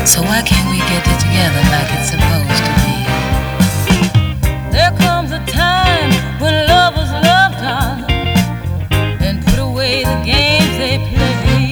So why can't we get it together like it's supposed to be? There comes a time when lovers love darling and put away the games they play.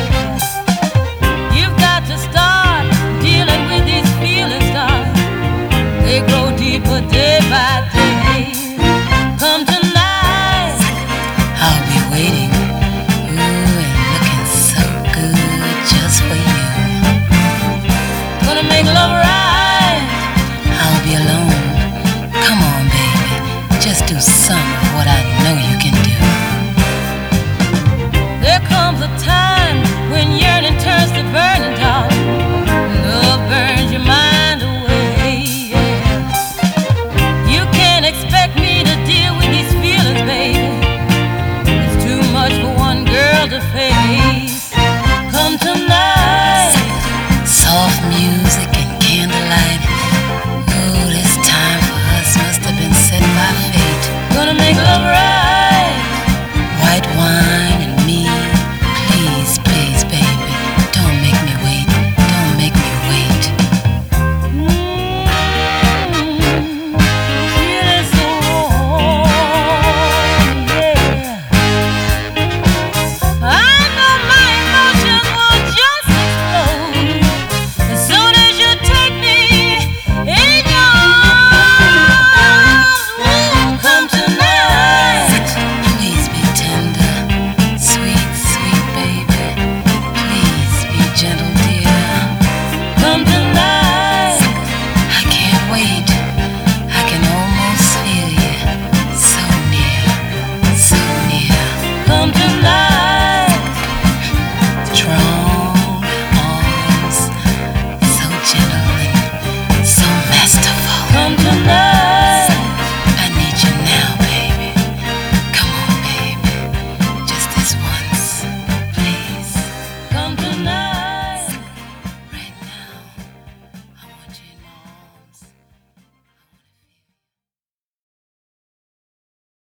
You've got to start dealing with these feelings, darling. They grow deeper day by day. Come tonight, I'll be waiting. Ooh, and looking so good just for you. Gonna make love right. I'll be alone. Come on, baby, just do some of what I know you can do. There comes a time when yearning turns to burning, darling. Love burns your mind away. Yeah. You can't expect me to deal with these feelings, baby. It's too much for one girl to face. Come tonight. Soft music